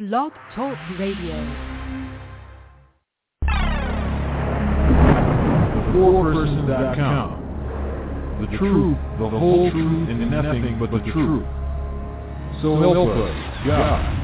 Blog Talk Radio. TheFourPerson.com. The truth, the whole truth, and nothing but the truth. So help us, God.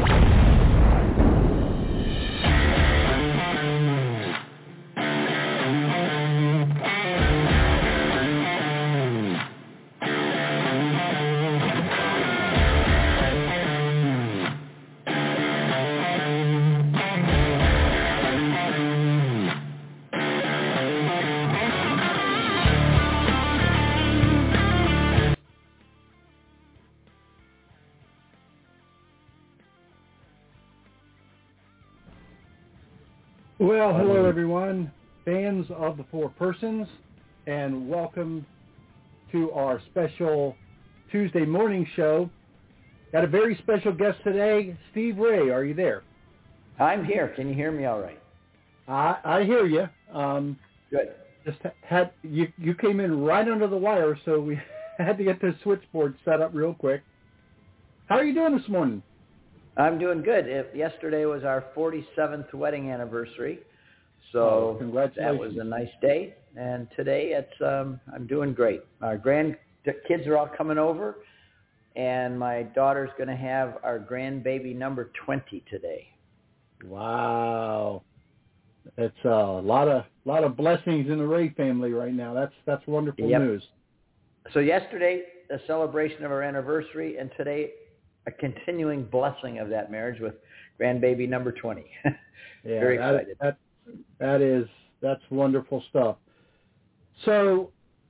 Well, hello everyone, fans of the Four Persons, and welcome to our special Tuesday morning show. Got a very special guest today, Steve Ray. Are you there? I'm here. Can you hear me all right? I hear you. Good. Just had you came in right under the wire, so we had to get the switchboard set up real quick. How are you doing this morning? I'm doing good. Yesterday was our 47th wedding anniversary, so congratulations. That was a nice day. And today I'm doing great. Our kids are all coming over, and my daughter's going to have our grandbaby number 20 today. Wow, it's a lot of blessings in the Ray family right now. That's wonderful news. So yesterday, a celebration of our anniversary, and today, a continuing blessing of that marriage with grandbaby number 20. Very excited. That's wonderful stuff. So,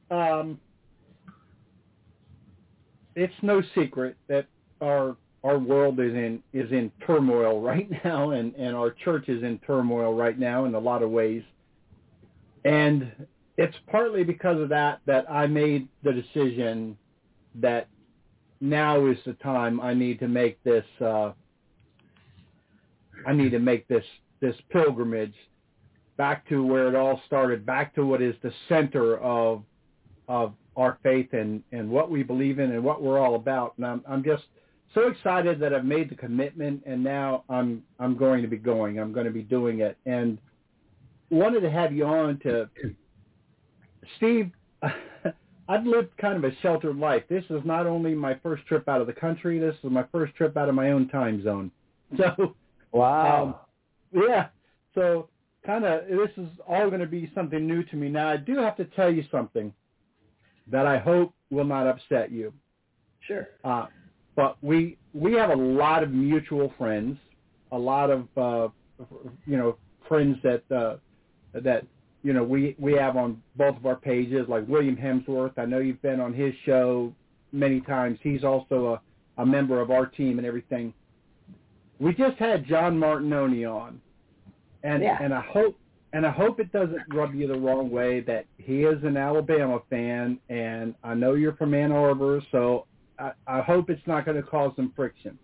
it's no secret that our world is in turmoil right now, and our church is in turmoil right now in a lot of ways. And it's partly because of that I made the decision that now is the time I need to make this. This pilgrimage back to where it all started, back to what is the center of our faith and what we believe in and what we're all about. And I'm just so excited that I've made the commitment, and now I'm going to be going. I'm going to be doing it, and wanted to have you on to Steve. I've lived kind of a sheltered life. This is not only my first trip out of the country, this is my first trip out of my own time zone. So, wow. Yeah. So kind of this is all going to be something new to me. Now, I do have to tell you something that I hope will not upset you. Sure. But we have a lot of mutual friends, a lot of, friends that we have on both of our pages, like William Hemsworth. I know you've been on his show many times. He's also a member of our team and everything. We just had John Martinoni on, and I hope it doesn't rub you the wrong way that he is an Alabama fan, and I know you're from Ann Arbor, so I hope it's not going to cause some friction.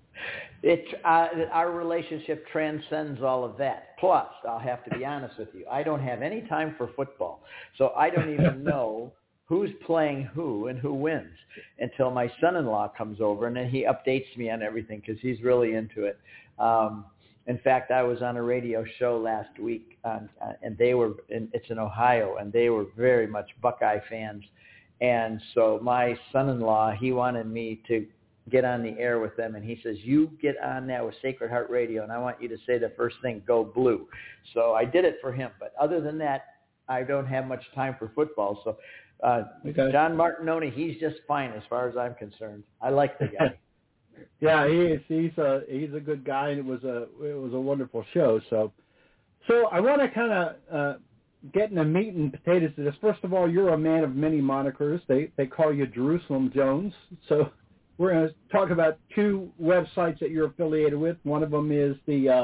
Our relationship transcends all of that. Plus, I'll have to be honest with you, I don't have any time for football, so I don't even know who's playing who and who wins until my son-in-law comes over, and then he updates me on everything because he's really into it. In fact, I was on a radio show last week, and it's in Ohio, and they were very much Buckeye fans. And so my son-in-law, he wanted me to get on the air with them, and he says, you get on that with Sacred Heart Radio, and I want you to say the first thing, go blue. So I did it for him. But other than that, I don't have much time for football. So John Martinoni, he's just fine as far as I'm concerned. I like the guy. Yeah, he is. He's a good guy, and it was a wonderful show. So I want to kind of get in the meat and potatoes of this. First of all, you're a man of many monikers. They call you Jerusalem Jones. So we're going to talk about two websites that you're affiliated with. One of them is the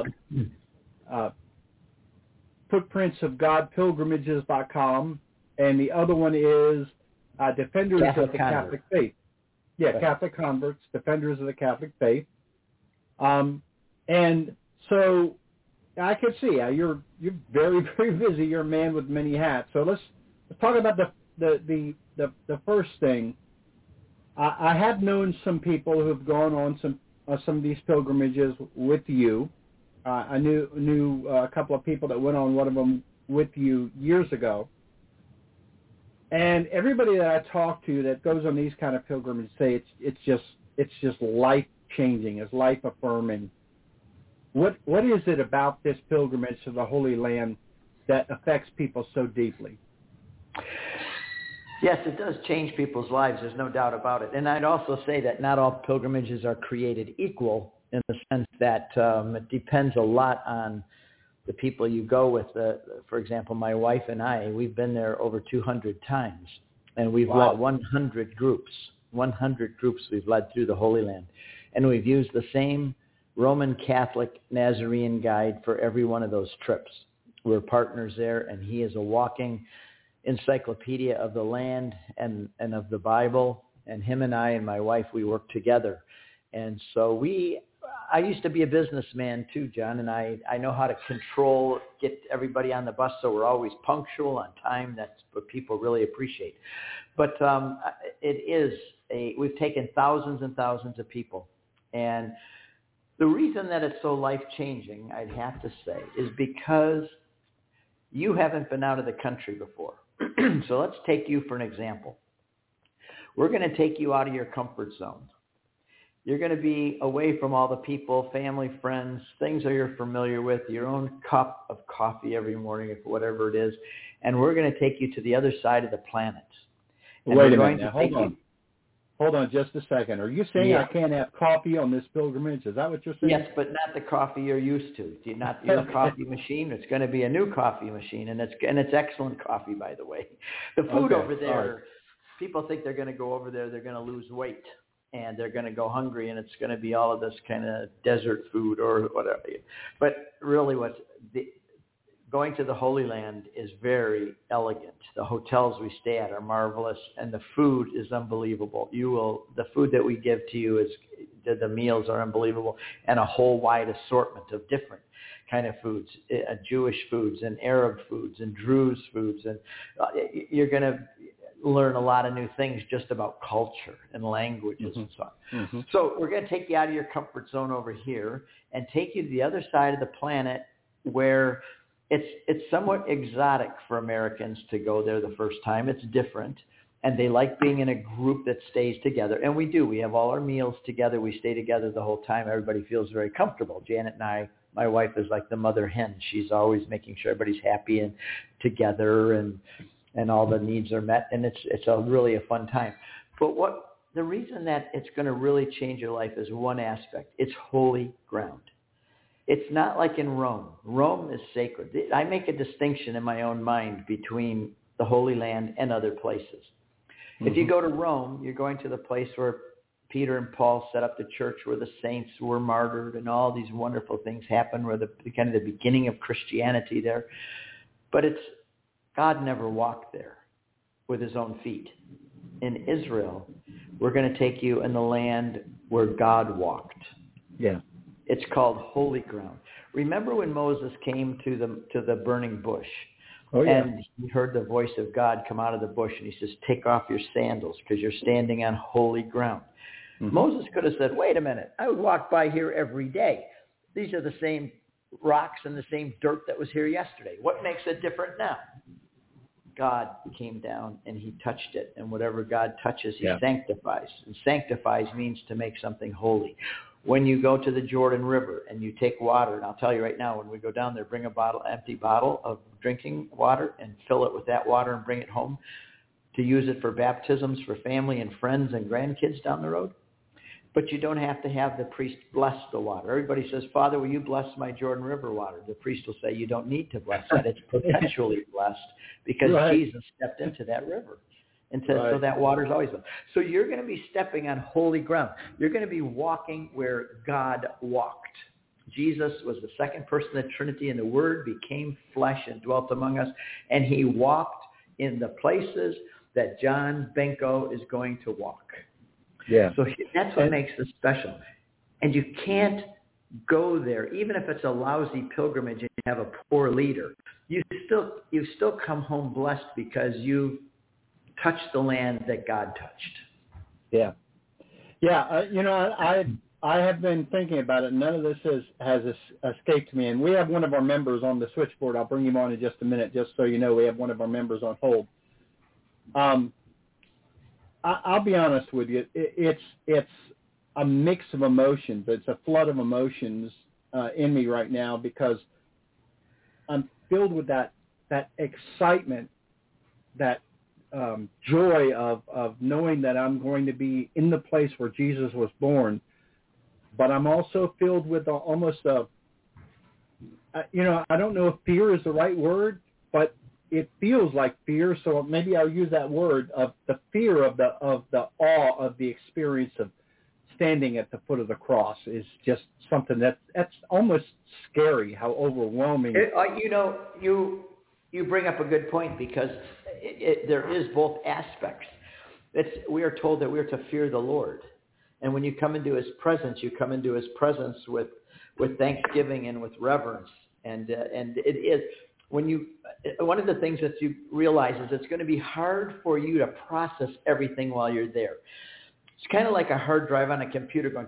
Footprints of God Pilgrimages.com, and the other one is Defenders of the Catholic Faith. Yeah, right. Catholic Converts, Defenders of the Catholic Faith. And so I can see you're very, very busy. You're a man with many hats. So let's talk about the first thing. I have known some people who have gone on some some of these pilgrimages with you. I knew a couple of people that went on one of them with you years ago. And everybody that I talk to that goes on these kind of pilgrimages say it's just life changing, it's life affirming. What is it about this pilgrimage to the Holy Land that affects people so deeply? Yes, it does change people's lives. There's no doubt about it. And I'd also say that not all pilgrimages are created equal in the sense that it depends a lot on the people you go with. For example, my wife and I, we've been there over 200 times, and we've led 100 groups. 100 groups we've led through the Holy Land. And we've used the same Roman Catholic Nazarene guide for every one of those trips. We're partners there, and he is a walking encyclopedia of the land and of the Bible. And him and I and my wife, we work together. And so I used to be a businessman too, John, and I know how to get everybody on the bus so we're always punctual on time. That's what people really appreciate. But we've taken thousands and thousands of people. And the reason that it's so life-changing, I'd have to say, is because you haven't been out of the country before. So let's take you for an example. We're going to take you out of your comfort zone. You're going to be away from all the people, family, friends, things that you're familiar with, your own cup of coffee every morning, whatever it is, and we're going to take you to the other side of the planet. And wait a minute. Now, hold on just a second. Are you saying I can't have coffee on this pilgrimage? Is that what you're saying? Yes, but not the coffee you're used to. Not your coffee machine. It's going to be a new coffee machine, and it's excellent coffee, by the way. The food over there, people think they're going to go over there, they're going to lose weight, and they're going to go hungry, and it's going to be all of this kind of desert food or whatever. But really going to the Holy Land is very elegant. The hotels we stay at are marvelous, and the food is unbelievable. The food that we give to you the meals are unbelievable, and a whole wide assortment of different kind of foods, Jewish foods and Arab foods and Druze foods, and you're going to learn a lot of new things just about culture and languages and so on. Mm-hmm. So we're going to take you out of your comfort zone over here and take you to the other side of the planet where it's somewhat exotic for Americans to go there the first time. It's different, and they like being in a group that stays together. And we do. We have all our meals together. We stay together the whole time. Everybody feels very comfortable. Janet and I, my wife is like the mother hen. She's always making sure everybody's happy and together and all the needs are met, and it's really a fun time. But the reason that it's going to really change your life is one aspect. It's holy ground. It's not like in Rome. Rome is sacred. I make a distinction in my own mind between the Holy Land and other places. Mm-hmm. If you go to Rome, you're going to the place where Peter and Paul set up the church, where the saints were martyred and all these wonderful things happened, where the kind of the beginning of Christianity there. But God never walked there with his own feet. In Israel, we're going to take you in the land where God walked. Yeah. It's called holy ground. Remember when Moses came to the burning bush? Oh, yeah. And he heard the voice of God come out of the bush, and he says, take off your sandals because you're standing on holy ground. Mm-hmm. Moses could have said, wait a minute, I would walk by here every day. These are the same rocks and the same dirt that was here yesterday. What makes it different now? God came down and he touched it, and whatever God touches, he sanctifies. And sanctifies means to make something holy. When you go to the Jordan River and you take water, and I'll tell you right now, when we go down there, bring empty bottle of drinking water and fill it with that water and bring it home to use it for baptisms for family and friends and grandkids down the road. But you don't have to have the priest bless the water. Everybody says, Father, will you bless my Jordan River water? The priest will say, you don't need to bless that. It's perpetually blessed because Jesus stepped into that river. And so that water is always blessed. So you're going to be stepping on holy ground. You're going to be walking where God walked. Jesus was the second person of the Trinity, and the Word became flesh and dwelt among us. And he walked in the places that John Benko is going to walk. Yeah. So that's what makes this special. And you can't go there, even if it's a lousy pilgrimage and you have a poor leader. You still come home blessed because you touched the land that God touched. Yeah. Yeah. I have been thinking about it. None of this has escaped me. And we have one of our members on the switchboard. I'll bring him on in just a minute, just so you know. We have one of our members on hold. I'll be honest with you. It's a mix of emotions. It's a flood of emotions in me right now because I'm filled with that excitement, that joy of knowing that I'm going to be in the place where Jesus was born. But I'm also filled with almost I don't know if fear is the right word, but it feels like fear. So maybe I'll use that word of the fear of the awe of the experience of standing at the foot of the cross is just something that's almost scary. How overwhelming! You bring up a good point because there is both aspects. We are told that we are to fear the Lord. And when you come into his presence, you come into his presence with thanksgiving and with reverence. And it is one of the things that you realize is it's going to be hard for you to process everything while you're there. It's kind of like a hard drive on a computer going,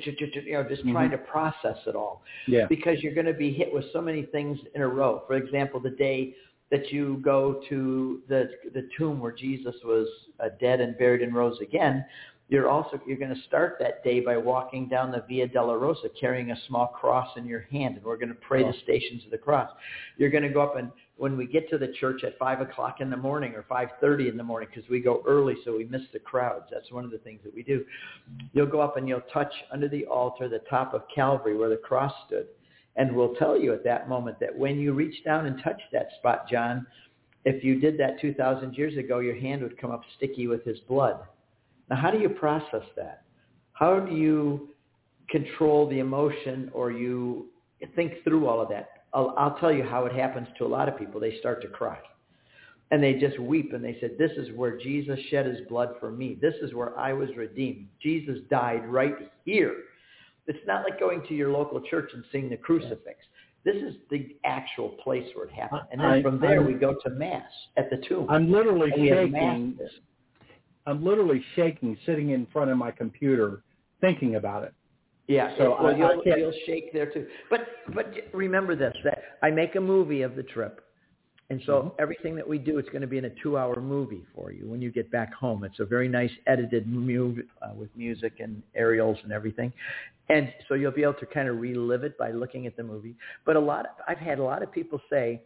just trying to process it all. Yeah. Because you're going to be hit with so many things in a row. For example, the day that you go to the tomb where Jesus was dead and buried and rose again, you're going to start that day by walking down the Via Dolorosa carrying a small cross in your hand, and we're going to pray the Stations of the Cross. You're going to go up, and when we get to the church at 5 o'clock in the morning or 5:30 in the morning, because we go early so we miss the crowds. That's one of the things that we do. You'll go up and you'll touch under the altar the top of Calvary where the cross stood. And we'll tell you at that moment that when you reach down and touch that spot, John, if you did that 2,000 years ago, your hand would come up sticky with his blood. Now, how do you process that? How do you control the emotion or you think through all of that? I'll tell you how it happens to a lot of people. They start to cry. And they just weep and they said, this is where Jesus shed his blood for me. This is where I was redeemed. Jesus died right here. It's not like going to your local church and seeing the crucifix. This is the actual place where it happened. And then from there we go to Mass at the tomb. I'm literally shaking. I'm literally shaking sitting in front of my computer thinking about it. Yeah, so you'll shake there too. But remember this, that I make a movie of the trip. And so everything that we do, it's going to be in a 2-hour movie for you when you get back home. It's a very nice edited movie with music and aerials and everything. And so you'll be able to kind of relive it by looking at the movie. But I've had a lot of people say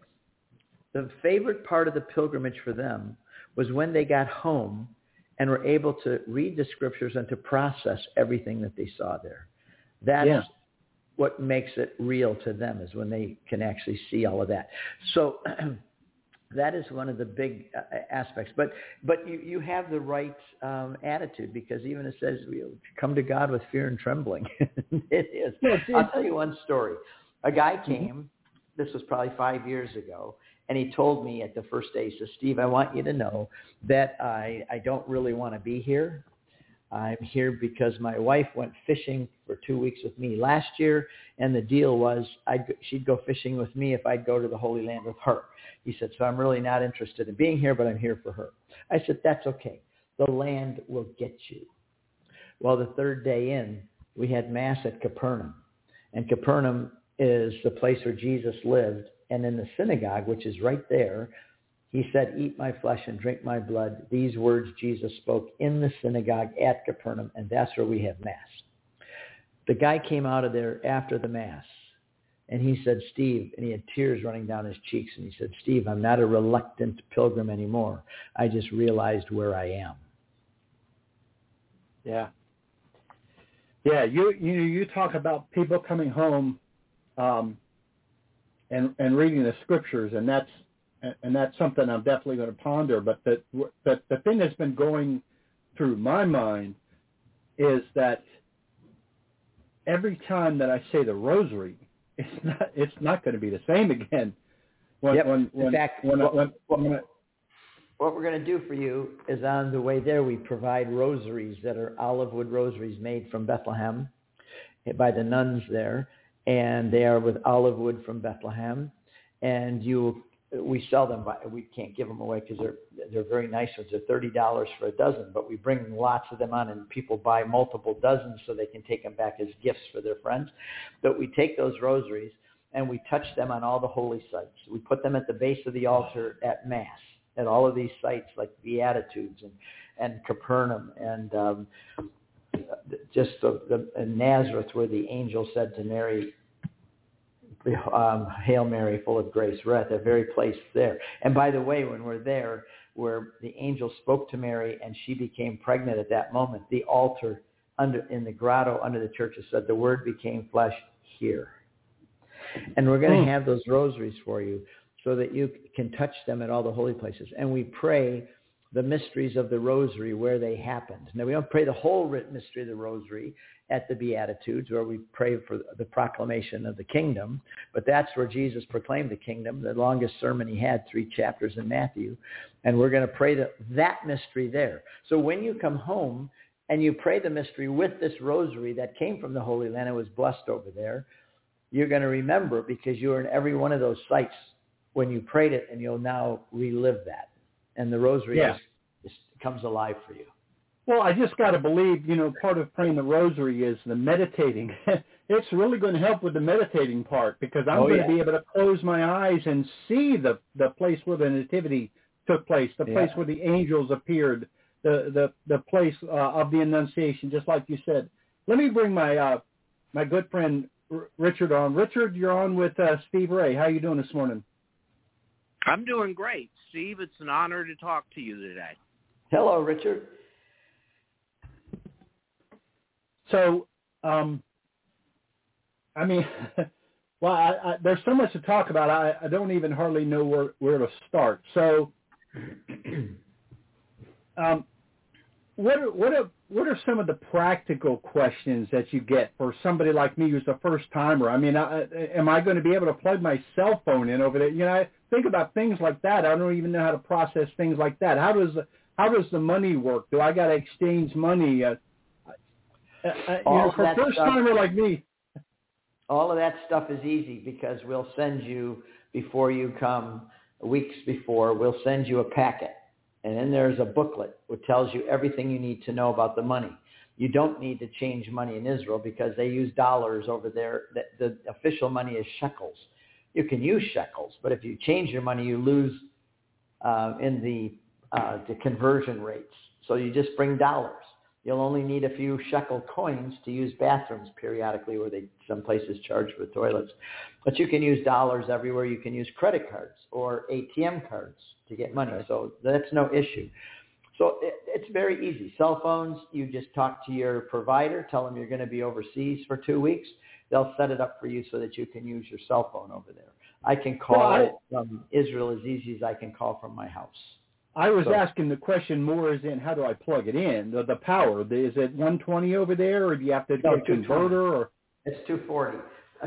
the favorite part of the pilgrimage for them was when they got home and were able to read the scriptures and to process everything that they saw there. That's what makes it real to them, is when they can actually see all of that. So that is one of the big aspects. But you have the right attitude, because even it says, come to God with fear and trembling. It is. I'll tell you one story. A guy came, this was probably 5 years ago, and he told me at the first day, he says, Steve, I want you to know that I don't really want to be here. I'm here because my wife went fishing for 2 weeks with me last year, and the deal was she'd go fishing with me if I'd go to the Holy Land with her. He said, so I'm really not interested in being here, but I'm here for her. I said, that's okay. The land will get you. Well, the third day in, we had Mass at Capernaum, and Capernaum is the place where Jesus lived, and in the synagogue, which is right there, he said, eat my flesh and drink my blood. These words Jesus spoke in the synagogue at Capernaum, and that's where we have Mass. The guy came out of there after the Mass, and he said, Steve, and he had tears running down his cheeks, and he said, Steve, I'm not a reluctant pilgrim anymore. I just realized where I am. Yeah. Yeah, you talk about people coming home and reading the scriptures, and that's something I'm definitely going to ponder. But the thing that's been going through my mind is that every time that I say the rosary, it's not going to be the same again. In fact, what we're going to do for you is, on the way there, we provide rosaries that are olive wood rosaries made from Bethlehem by the nuns there, and they are with olive wood from Bethlehem. And you we sell them. We can't give them away because they're very nice ones. They're $30 for a dozen, but we bring lots of them on, and people buy multiple dozens so they can take them back as gifts for their friends. But we take those rosaries and we touch them on all the holy sites. We put them at the base of the altar at Mass, at all of these sites like Beatitudes and Capernaum and just in Nazareth, where the angel said to Mary, Hail Mary, full of grace. We're at that very place there. And by the way, when we're there, where the angel spoke to Mary and she became pregnant at that moment, the altar in the grotto under the church said, the Word became flesh here. And we're going to have those rosaries for you so that you can touch them at all the holy places. And we pray the mysteries of the rosary where they happened. Now, we don't pray the whole mystery of the rosary at the Beatitudes, where we pray for the proclamation of the kingdom, but that's where Jesus proclaimed the kingdom, the longest sermon he had, 3 chapters in Matthew, and we're going to pray that mystery there. So when you come home and you pray the mystery with this rosary that came from the Holy Land, it was blessed over there, you're going to remember because you were in every one of those sites when you prayed it, and you'll now relive that. And the rosary just comes alive for you. Well, I just got to believe, part of praying the rosary is the meditating. It's really going to help with the meditating part because I'm going to be able to close my eyes and see the place where the nativity took place, the place where the angels appeared, the place of the Annunciation, just like you said. Let me bring my my good friend Richard on. Richard, you're on with Steve Ray. How you doing this morning? I'm doing great, Steve. It's an honor to talk to you today. Hello, Richard. So, there's so much to talk about. I don't even hardly know where to start. So, what are some of the practical questions that you get for somebody like me who's a first timer? I mean, am I going to be able to plug my cell phone in over there? I think about things like that. I don't even know how to process things like that. How does the money work? Do I got to exchange money? For a first timer like me. All of that stuff is easy because we'll send you, before you come, weeks before, we'll send you a packet. And then there's a booklet which tells you everything you need to know about the money. You don't need to change money in Israel because they use dollars over there. The official money is shekels. You can use shekels, but if you change your money, you lose in the conversion rates. So you just bring dollars. You'll only need a few shekel coins to use bathrooms periodically where some places charge for toilets. But you can use dollars everywhere. You can use credit cards or ATM cards to get money. So that's no issue. So it's very easy. Cell phones, you just talk to your provider, tell them you're going to be overseas for 2 weeks. They'll set it up for you so that you can use your cell phone over there. I can call from Israel as easy as I can call from my house. I was asking the question more as in how do I plug it in? The power, is it 120 over there, or do you have to get a converter? Or it's 240,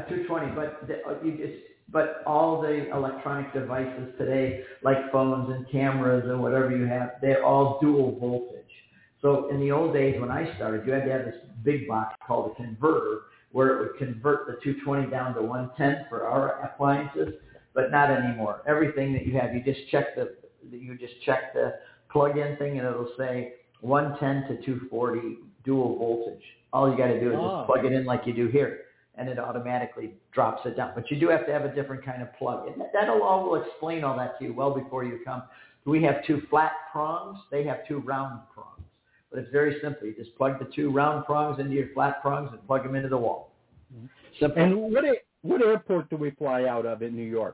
220. But all the electronic devices today, like phones and cameras and whatever you have, they're all dual voltage. So in the old days when I started, you had to have this big box called a converter, where it would convert the 220 down to 110 for our appliances, but not anymore. Everything that you have, you just check the plug-in thing, and it'll say 110 to 240 dual voltage. All you got to do is just plug it in like you do here, and it automatically drops it down. But you do have to have a different kind of plug. And will explain all that to you well before you come. We have 2 flat prongs. They have 2 round prongs. But it's very simple. You just plug the 2 round prongs into your flat prongs and plug them into the wall. Simple. And what airport do we fly out of in New York?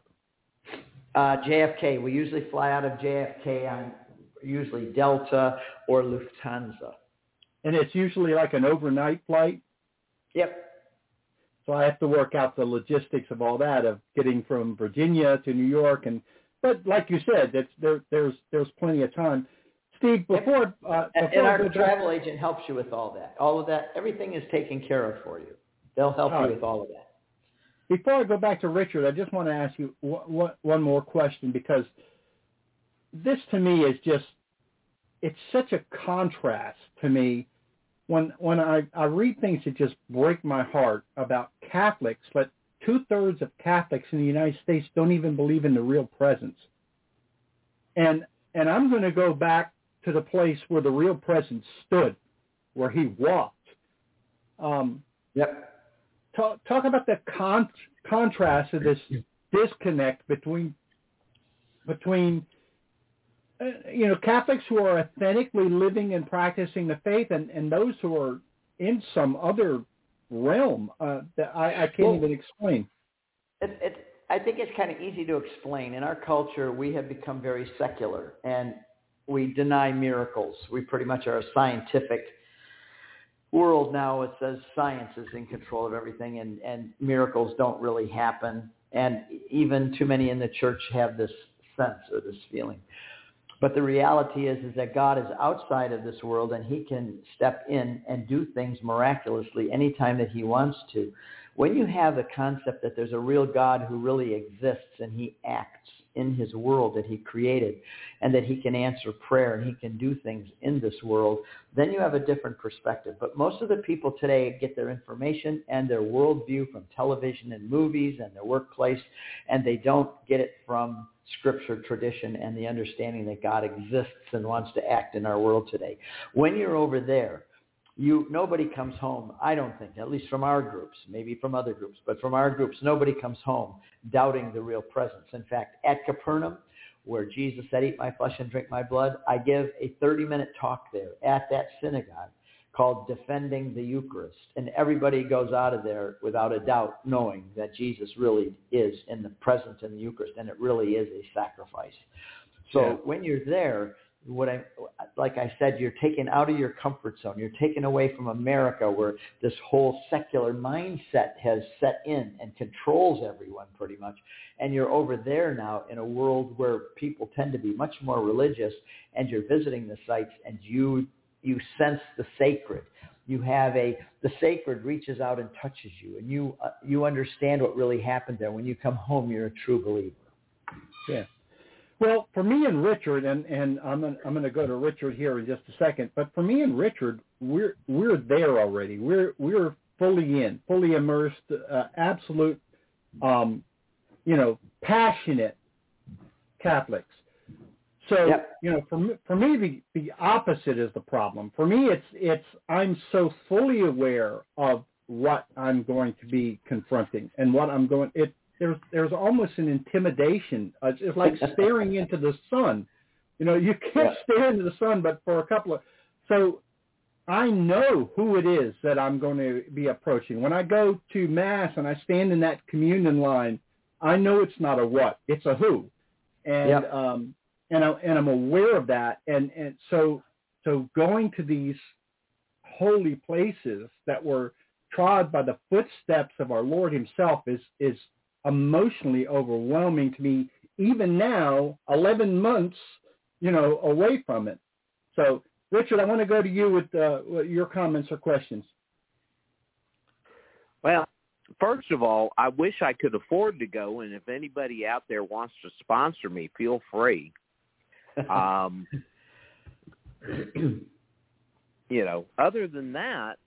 JFK. We usually fly out of JFK on usually Delta or Lufthansa. And it's usually like an overnight flight? Yep. So I have to work out the logistics of all that, of getting from Virginia to New York. But like you said, there's plenty of time. Steve, before our travel agent helps you with all that. All of that, everything is taken care of for you. They'll help you with all of that. Before I go back to Richard, I just want to ask you one more question, because this to me is it's such a contrast to me when I read things that just break my heart about Catholics, but 2/3 of Catholics in the United States don't even believe in the real presence. And I'm going to go back to the place where the real presence stood, where he walked. Talk about the contrast of this disconnect between Catholics who are authentically living and practicing the faith and those who are in some other realm that I can't even explain. I think it's kind of easy to explain. In our culture, we have become very secular, and we deny miracles. We pretty much are a scientific world now. It says science is in control of everything, and miracles don't really happen. And even too many in the church have this sense or this feeling. But the reality is that God is outside of this world, and he can step in and do things miraculously anytime that he wants to. When you have the concept that there's a real God who really exists and he acts in his world that he created, and that he can answer prayer and he can do things in this world, then you have a different perspective. But most of the people today get their information and their worldview from television and movies and their workplace, and they don't get it from Scripture, tradition, and the understanding that God exists and wants to act in our world today. When you're over there, nobody comes home, I don't think, at least from our groups, maybe from other groups, but from our groups, nobody comes home doubting the real presence. In fact, at Capernaum, where Jesus said, "Eat my flesh and drink my blood," I give a 30-minute talk there at that synagogue called Defending the Eucharist. And everybody goes out of there without a doubt knowing that Jesus really is in the presence in the Eucharist, and it really is a sacrifice. So when you're there, like I said, you're taken out of your comfort zone. You're taken away from America, where this whole secular mindset has set in and controls everyone pretty much. And you're over there now in a world where people tend to be much more religious, and you're visiting the sites, and you sense the sacred. The sacred reaches out and touches you, and you understand what really happened there. When you come home, you're a true believer. Yeah. Well, for me and Richard, and I'm going to go to Richard here in just a second, but for me and Richard, we're there already. We're fully immersed, absolute, passionate Catholics. So, for me, the opposite is the problem. For me, it's I'm so fully aware of what I'm going to be confronting and what I'm going. There's almost an intimidation. It's like staring into the sun. You can't stare into the sun, but for a couple of... So I know who it is that I'm going to be approaching. When I go to Mass and I stand in that communion line, I know it's not a what, it's a who. And I'm aware of that. And so going to these holy places that were trod by the footsteps of our Lord himself is emotionally overwhelming to me, even now, 11 months, away from it. So, Richard, I want to go to you with your comments or questions. Well, first of all, I wish I could afford to go, and if anybody out there wants to sponsor me, feel free. Other than that,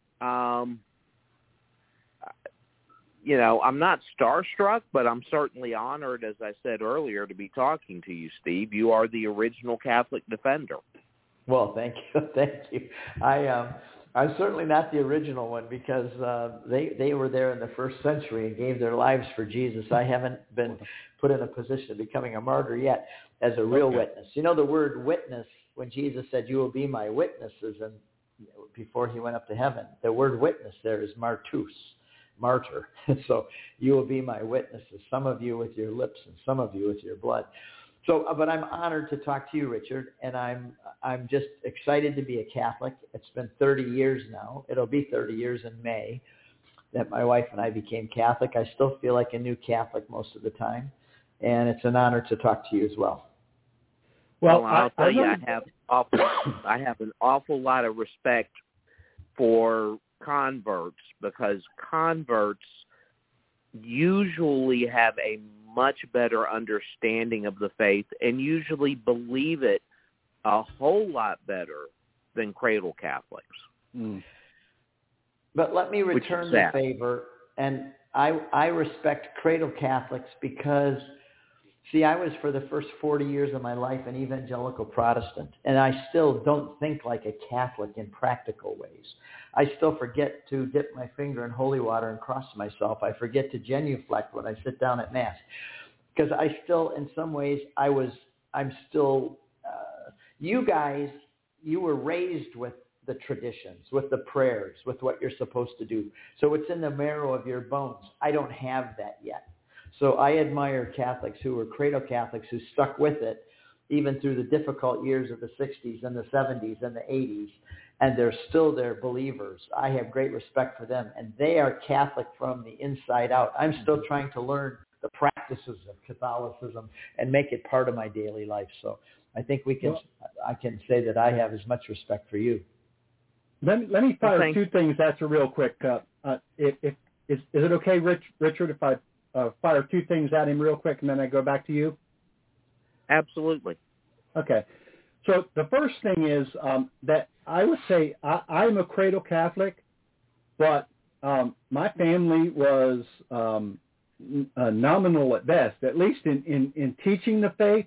I'm not starstruck, but I'm certainly honored, as I said earlier, to be talking to you, Steve. You are the original Catholic defender. Well, thank you. Thank you. I'm certainly not the original one, because they were there in the first century and gave their lives for Jesus. I haven't been put in a position of becoming a martyr yet as a real witness. The word witness, when Jesus said, "You will be my witnesses," and before he went up to heaven, the word witness there is martus. Martyr. So you will be my witnesses, some of you with your lips and some of you with your blood. So, but I'm honored to talk to you, Richard, and I'm just excited to be a Catholic. It's been 30 years now. It'll be 30 years in May that my wife and I became Catholic. I still feel like a new Catholic most of the time, and it's an honor to talk to you as well. Well, I'll tell you, I have an awful lot of respect for converts, because converts usually have a much better understanding of the faith and usually believe it a whole lot better than cradle Catholics. But let me return the favor and I respect cradle Catholics because, see, I was for the first 40 years of my life an evangelical Protestant, and I still don't think like a Catholic in practical ways. I still forget to dip my finger in holy water and cross myself. I forget to genuflect when I sit down at Mass, because I still, in some ways, I'm still, you guys, you were raised with the traditions, with the prayers, with what you're supposed to do. So it's in the marrow of your bones. I don't have that yet. So I admire Catholics who were cradle Catholics who stuck with it even through the difficult years of the 60s and the 70s and the 80s, and they're still their believers. I have great respect for them, and they are Catholic from the inside out. I'm still trying to learn the practices of Catholicism and make it part of my daily life. So I think I can say that I have as much respect for you. Let me fire two things. That's a real quick. Is it okay, Richard, if I fire two things at him real quick and then I go back to you? Absolutely. Okay. So the first thing is that I would say I'm a cradle Catholic, but my family was nominal at best, at least in teaching the faith.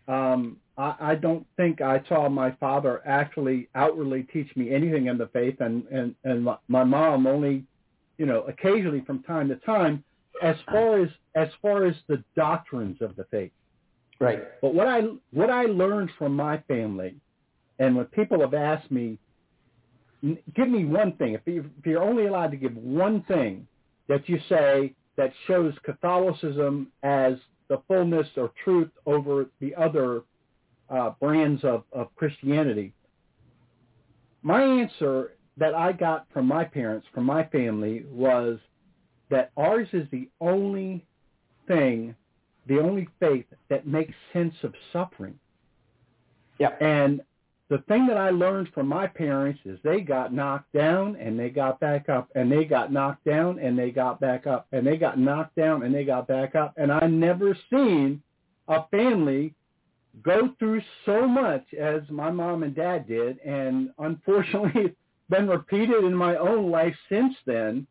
I don't think I saw my father actually outwardly teach me anything in the faith, and my mom only, occasionally from time to time, as far as the doctrines of the faith. Right. But what I learned from my family, and when people have asked me, give me one thing, if you're only allowed to give one thing that you say that shows Catholicism as the fullness or truth over the other brands of Christianity, my answer that I got from my parents, from my family, was that ours is the only thing, the only faith that makes sense of suffering. Yeah. And the thing that I learned from my parents is they got knocked down and they got back up, and they got knocked down and they got back up, and they got knocked down and they got back up. And I never seen a family go through so much as my mom and dad did, and unfortunately it's been repeated in my own life since then.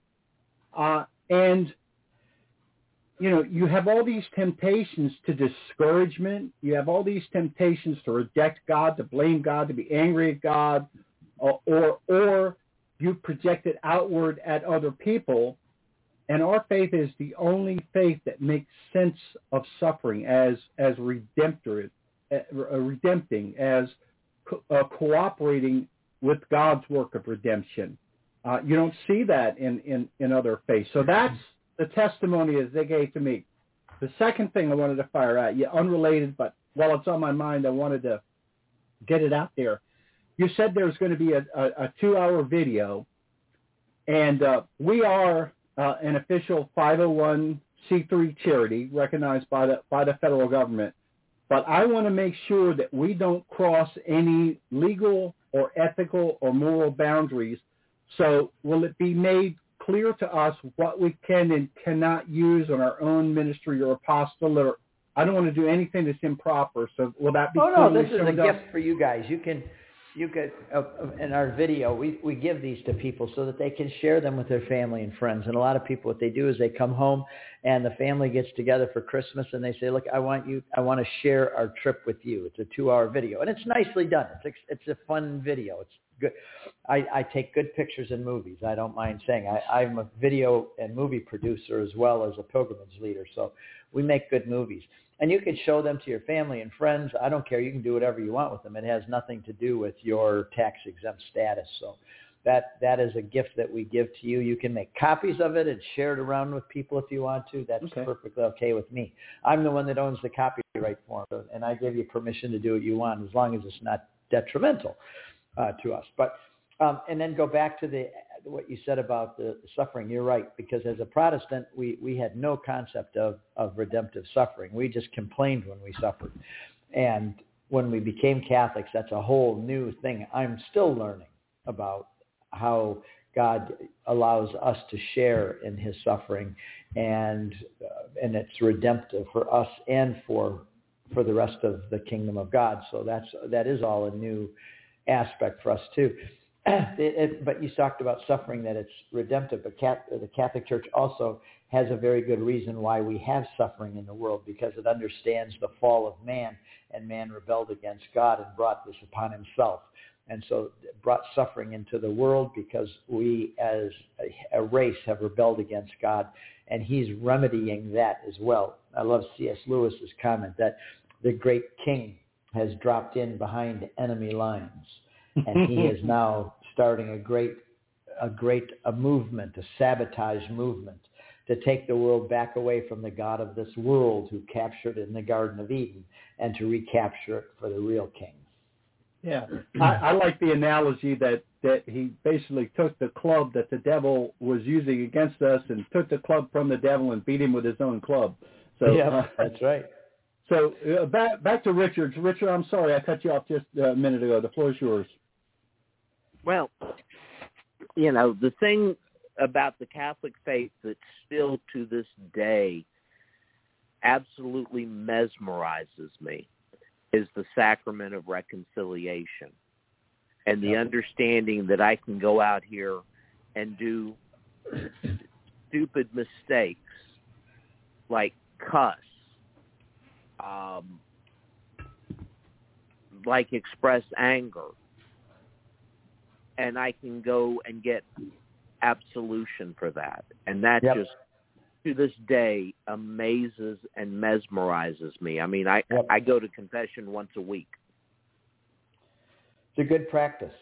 And you have all these temptations to discouragement. You have all these temptations to reject God, to blame God, to be angry at God, or you project it outward at other people. And our faith is the only faith that makes sense of suffering as redempting, as cooperating with God's work of redemption. You don't see that in other faiths. So that's the testimony as they gave to me. The second thing I wanted to fire at you, unrelated, but while it's on my mind, I wanted to get it out there. You said there's going to be a 2-hour video, and we are an official 501c3 charity recognized by the federal government. But I want to make sure that we don't cross any legal or ethical or moral boundaries. So will it be made clear to us what we can and cannot use on our own ministry or apostolate? Or I don't want to do anything that's improper. So will that be? Oh no, this is a gift for you guys. You could in our video we give these to people so that they can share them with their family and friends. And a lot of people, what they do is they come home and the family gets together for Christmas and they say, look, I want to share our trip with you. It's a 2-hour video, and it's nicely done. It's a fun video. It's good. I take good pictures in movies. I don't mind saying I'm a video and movie producer as well as a pilgrimage leader. So we make good movies. And you can show them to your family and friends. I don't care. You can do whatever you want with them. It has nothing to do with your tax-exempt status. So that is a gift that we give to you. You can make copies of it and share it around with people if you want to. That's perfectly okay with me. I'm the one that owns the copyright form, and I give you permission to do what you want as long as it's not detrimental to us. But and then go back to what you said about the suffering. You're right, because as a Protestant, we had no concept of redemptive suffering. We just complained when we suffered. And when we became Catholics, that's a whole new thing. I'm still learning about how God allows us to share in his suffering, and it's redemptive for us and for the rest of the kingdom of God. So that is all a new aspect for us too. But you talked about suffering, that it's redemptive. But the Catholic Church also has a very good reason why we have suffering in the world, because it understands the fall of man, and man rebelled against God and brought this upon himself. And so it brought suffering into the world because we as a race have rebelled against God, and he's remedying that as well. I love C.S. Lewis's comment that the great king has dropped in behind enemy lines, and he is now starting a movement, a sabotage movement, to take the world back away from the God of this world who captured it in the Garden of Eden, and to recapture it for the real king. Yeah, I like the analogy that he basically took the club that the devil was using against us and took the club from the devil and beat him with his own club. So yeah, that's right. So back to Richard. Richard, I'm sorry I cut you off just a minute ago. The floor is yours. Well, the thing about the Catholic faith that still to this day absolutely mesmerizes me is the sacrament of reconciliation, and the understanding that I can go out here and do stupid mistakes like cuss, like express anger, and I can go and get absolution for that. And that just, to this day, amazes and mesmerizes me. I mean, I go to confession once a week. It's a good practice.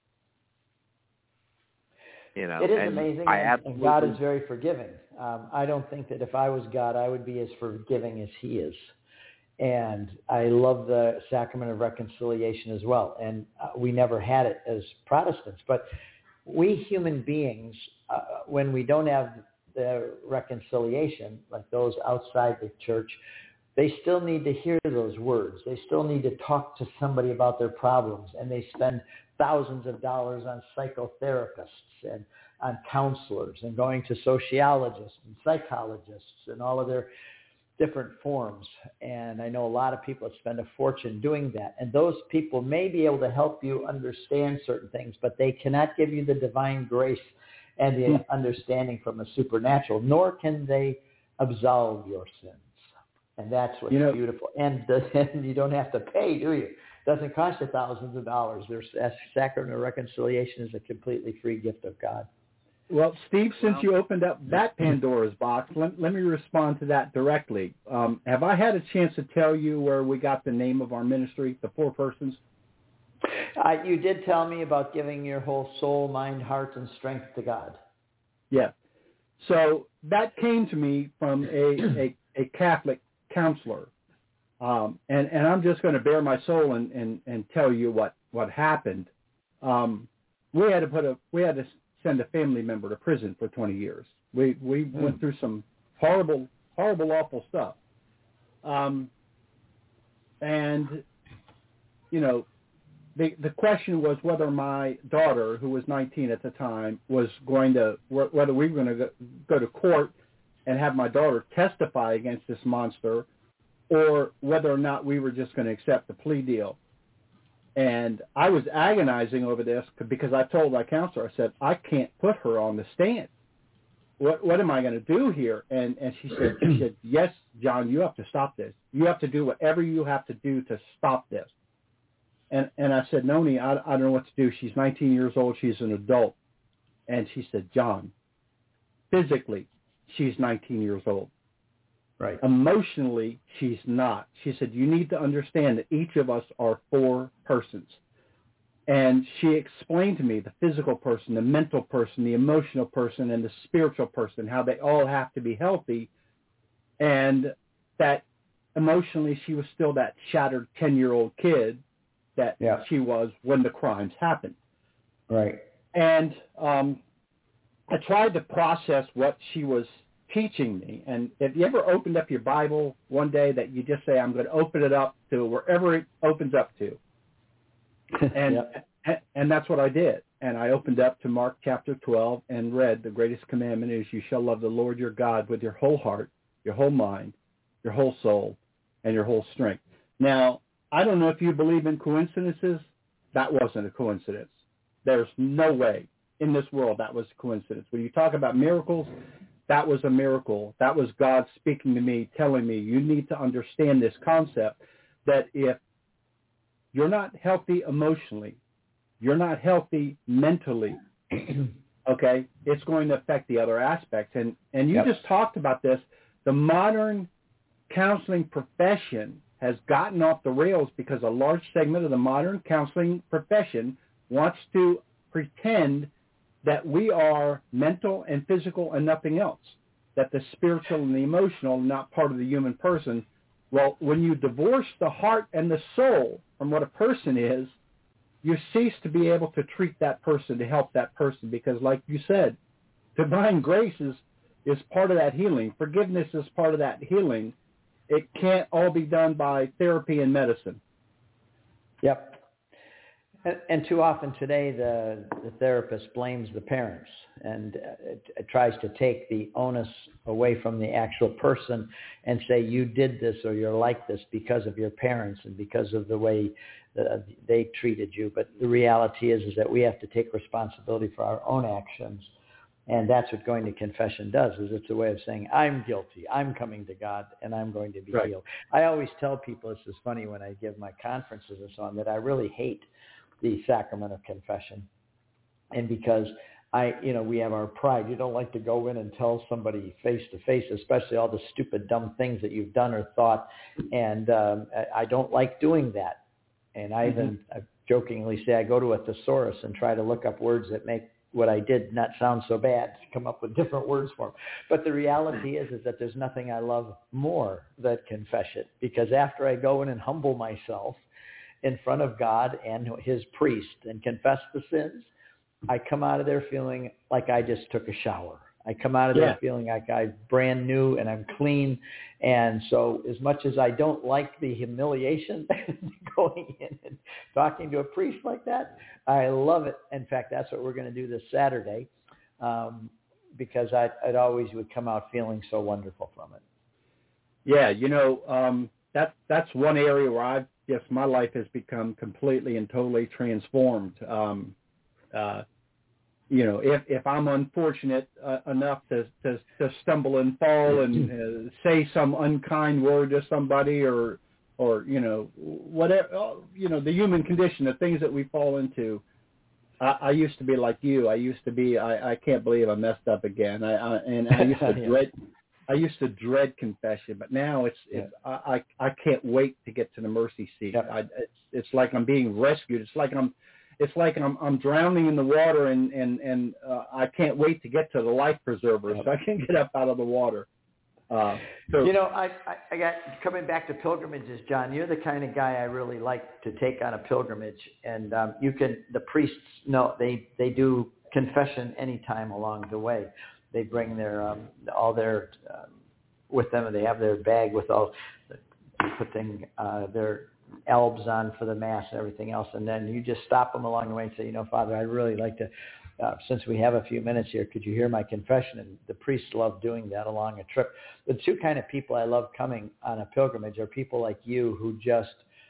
It is amazing, and God is very forgiving. I don't think that if I was God, I would be as forgiving as he is. And I love the sacrament of reconciliation as well. And we never had it as Protestants. But we human beings, when we don't have the reconciliation, like those outside the church, they still need to hear those words. They still need to talk to somebody about their problems. And they spend thousands of dollars on psychotherapists and on counselors and going to sociologists and psychologists and all of their different forms. And I know a lot of people that spend a fortune doing that. And those people may be able to help you understand certain things, but they cannot give you the divine grace and the understanding from the supernatural, nor can they absolve your sins. And that's what's beautiful. And you don't have to pay, do you? It doesn't cost you thousands of dollars. There's sacrament of reconciliation is a completely free gift of God. Well, Steve, since you opened up that Pandora's box, let me respond to that directly. Have I had a chance to tell you where we got the name of our ministry, the Four Persons? You did tell me about giving your whole soul, mind, heart, and strength to God. Yeah. So that came to me from a Catholic counselor. And I'm just going to bare my soul and tell you what happened. We had to send a family member to prison for 20 years. We went through some horrible, awful stuff. And the question was whether my daughter, who was 19 at the time, was going to, whether we were going to go to court and have my daughter testify against this monster, or whether or not we were just going to accept the plea deal. And I was agonizing over this because I told my counselor, I said, I can't put her on the stand. What am I going to do here? And she said, yes, John, you have to stop this. You have to do whatever you have to do to stop this. And I said, Noni, I don't know what to do. She's 19 years old. She's an adult. And she said, John, physically, she's 19 years old. Right. Emotionally, she's not. She said, you need to understand that each of us are four persons. And she explained to me the physical person, the mental person, the emotional person, and the spiritual person, how they all have to be healthy. And that emotionally, she was still that shattered 10-year-old kid that she was when the crimes happened. Right. And I tried to process what she was teaching me. And if you ever opened up your Bible one day that you just say, I'm going to open it up to wherever it opens up to. And that's what I did. And I opened up to Mark chapter 12 and read, the greatest commandment is you shall love the Lord your God with your whole heart, your whole mind, your whole soul, and your whole strength. Now, I don't know if you believe in coincidences. That wasn't a coincidence. There's no way in this world that was a coincidence. When you talk about miracles, that was a miracle. That was God speaking to me, telling me, you need to understand this concept that if you're not healthy emotionally, you're not healthy mentally, okay, it's going to affect the other aspects. And you just talked about this. The modern counseling profession has gotten off the rails because a large segment of the modern counseling profession wants to pretend that we are mental and physical and nothing else, that the spiritual and the emotional are not part of the human person. Well, when you divorce the heart and the soul from what a person is, you cease to be able to treat that person, to help that person, because like you said, divine grace is part of that healing. Forgiveness is part of that healing. It can't all be done by therapy and medicine. Yep. And too often today, the therapist blames the parents and it tries to take the onus away from the actual person and say, you did this or you're like this because of your parents and because of the way they treated you. But the reality is that we have to take responsibility for our own actions. And that's what going to confession does, is it's a way of saying, I'm guilty, I'm coming to God, and I'm going to be healed. I always tell people, this is funny when I give my conferences and so on, that I really hate the sacrament of confession. And because we have our pride. You don't like to go in and tell somebody face to face, especially all the stupid, dumb things that you've done or thought. And I don't like doing that. And I jokingly say I go to a thesaurus and try to look up words that make what I did not sound so bad, to come up with different words for them. But the reality is that there's nothing I love more than confession, because after I go in and humble myself in front of God and his priest and confess the sins, I come out of there feeling like I just took a shower. I come out of there feeling like I'm brand new and I'm clean. And so as much as I don't like the humiliation going in and talking to a priest like that, I love it. In fact, that's what we're going to do this Saturday, because I'd always would come out feeling so wonderful from it. Yeah, that's one area where my life has become completely and totally transformed. If I'm unfortunate enough to stumble and fall and say some unkind word to somebody or whatever, the human condition, the things that we fall into, I used to be like you. I can't believe I messed up again. I used to dread confession, but now I can't wait to get to the mercy seat. Yep. It's like I'm being rescued. It's like I'm drowning in the water, and I can't wait to get to the life preserver so I can get up out of the water. I got coming back to pilgrimages, John. You're the kind of guy I really like to take on a pilgrimage, and the priests know they do confession anytime along the way. They bring their all their with them, and they have their bag with all putting their albs on for the Mass and everything else. And then you just stop them along the way and say, Father, I'd really like to, since we have a few minutes here, could you hear my confession? And the priests love doing that along a trip. The two kind of people I love coming on a pilgrimage are people like you who just,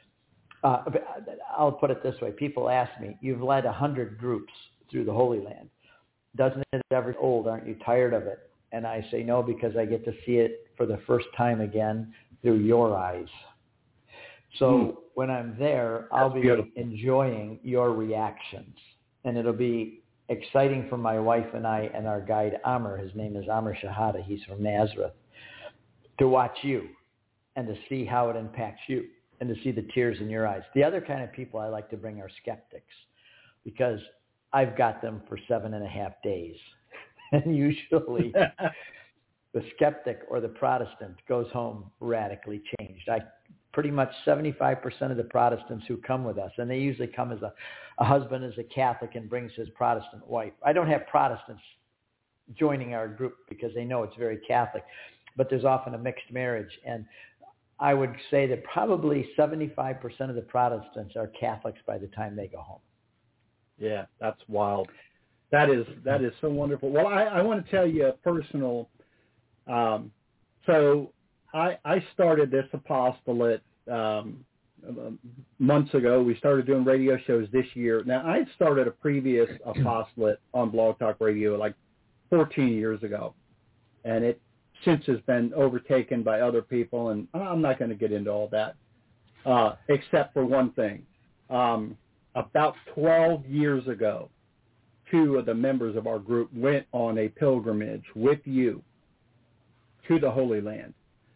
I'll put it this way. People ask me, you've led 100 groups through the Holy Land. Doesn't it ever get old? Aren't you tired of it? And I say no, because I get to see it for the first time again through your eyes. So when I'm there, I'll be enjoying your reactions. And it'll be exciting for my wife and I and our guide, Amr. His name is Amr Shahada. He's from Nazareth. To watch you and to see how it impacts you and to see the tears in your eyes. The other kind of people I like to bring are skeptics, because I've got them for 7.5 days. And usually the skeptic or the Protestant goes home radically changed. Pretty much 75% of the Protestants who come with us, and they usually come as a husband is a Catholic and brings his Protestant wife. I don't have Protestants joining our group because they know it's very Catholic, but there's often a mixed marriage. And I would say that probably 75% of the Protestants are Catholics by the time they go home. Yeah, that's wild. That is so wonderful. Well, I want to tell you a personal. So I started this apostolate months ago. We started doing radio shows this year. Now, I had started a previous apostolate on Blog Talk Radio like 14 years ago, and it since has been overtaken by other people, and I'm not going to get into all that, except for one thing. About 12 years ago, 2 of the members of our group went on a pilgrimage with you to the Holy Land.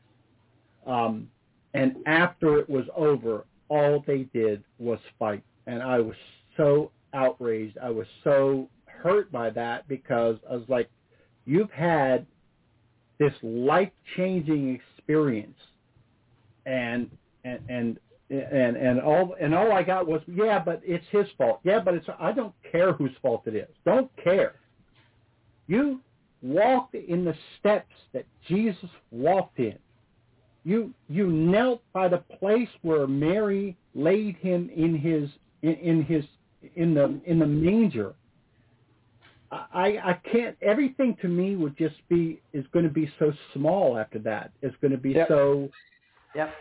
And after it was over, all they did was fight. And I was so outraged. I was so hurt by that because I was like, you've had this life-changing experience, and all I got was, yeah, but it's his fault. Yeah, but I don't care whose fault it is. Don't care. You walked in the steps that Jesus walked in. You knelt by the place where Mary laid him in the manger. I can't. Everything to me would just is going to be so small after that. It's going to be so. Yep.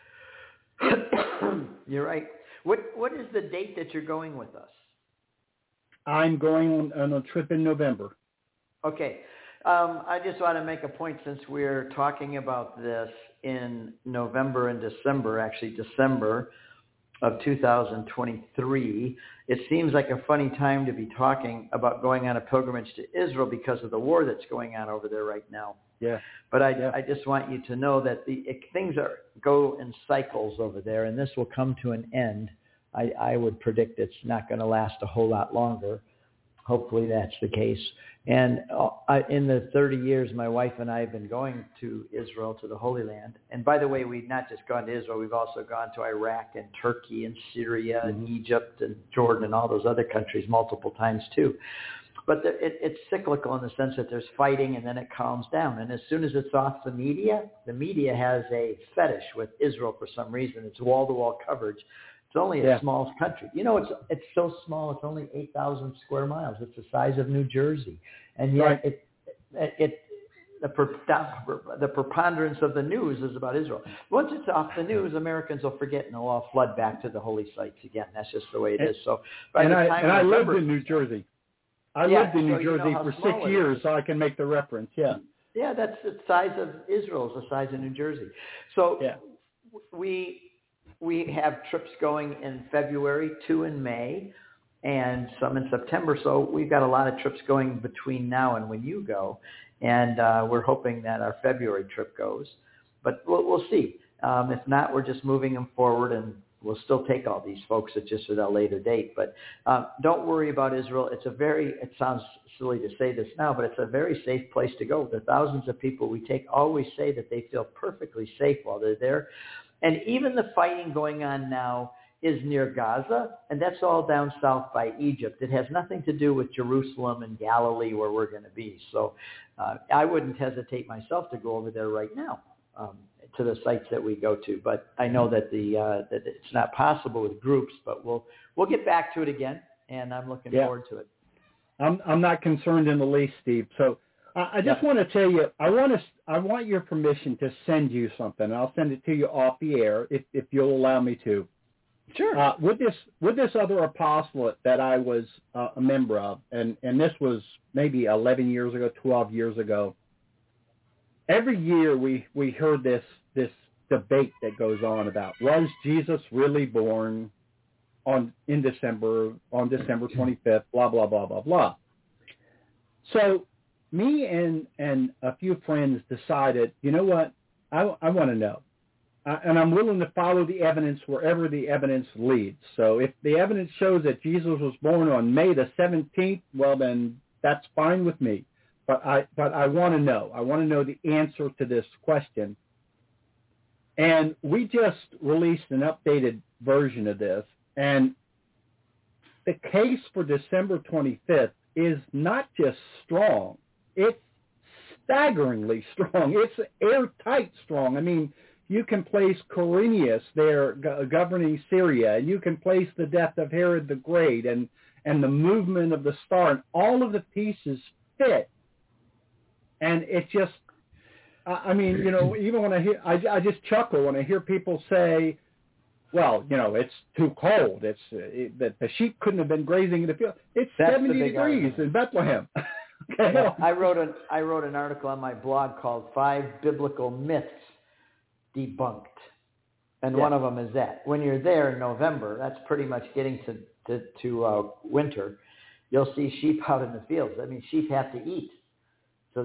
You're right. What is the date that you're going with us? I'm going on a trip in November. Okay. I just want to make a point, since we're talking about this in November and December, actually December of 2023. It seems like a funny time to be talking about going on a pilgrimage to Israel because of the war that's going on over there right now. Yeah. But I just want you to know that things go in cycles over there, and this will come to an end. I would predict it's not going to last a whole lot longer. Hopefully that's the case. And in the 30 years my wife and I have been going to Israel, to the Holy Land. And by the way, we've not just gone to Israel. We've also gone to Iraq and Turkey and Syria and Egypt and Jordan and all those other countries multiple times too. But it's cyclical in the sense that there's fighting and then it calms down. And as soon as it's off the media has a fetish with Israel for some reason. It's wall-to-wall coverage. It's only a small country. You know, it's so small. It's only 8,000 square miles. It's the size of New Jersey, and yet the preponderance of the news is about Israel. Once it's off the news, Americans will forget and they'll all flood back to the holy sites again. That's just the way it is. So, I lived in New Jersey. I lived in New Jersey for 6 years, so I can make the reference. Yeah. Yeah, that's the size of Israel, is the size of New Jersey. So we have trips going in February, 2 in May, and some in September. So we've got a lot of trips going between now and when you go. And we're hoping that our February trip goes. But we'll see. If not, we're just moving them forward, and we'll still take all these folks at just at a later date. But don't worry about Israel. It sounds silly to say this now, but it's a very safe place to go. The thousands of people we take always say that they feel perfectly safe while they're there. And even the fighting going on now is near Gaza, and that's all down south by Egypt. It has nothing to do with Jerusalem and Galilee where we're going to be. So I wouldn't hesitate myself to go over there right now to the sites that we go to. But I know that that it's not possible with groups, but we'll get back to it again, and I'm looking forward to it. I'm not concerned in the least, Steve. So I just want to tell you, I want your permission to send you something. I'll send it to you off the air if you'll allow me to. Sure. With this other apostolate that I was a member of, and this was maybe 11 years ago, 12 years ago. Every year we heard this debate that goes on about, was Jesus really born on December 25th? Blah blah blah blah blah. So me and a few friends decided, you know what, I want to know. And I'm willing to follow the evidence wherever the evidence leads. So if the evidence shows that Jesus was born on May the 17th, well, then that's fine with me. But I want to know. I want to know the answer to this question. And we just released an updated version of this. And the case for December 25th is not just strong. It's staggeringly strong. It's airtight strong. I mean, you can place Quirinius there governing Syria, and you can place the death of Herod the Great and the movement of the star, and all of the pieces fit. And it just, I mean, you know, even when I just chuckle when I hear people say, well, it's too cold. It's that the sheep couldn't have been grazing in the field. It's 70 degrees argument in Bethlehem. Okay. Well, I wrote an article on my blog called 5 Biblical Myths Debunked. And one of them is that when you're there in November, that's pretty much getting to winter, you'll see sheep out in the fields. I mean, sheep have to eat. So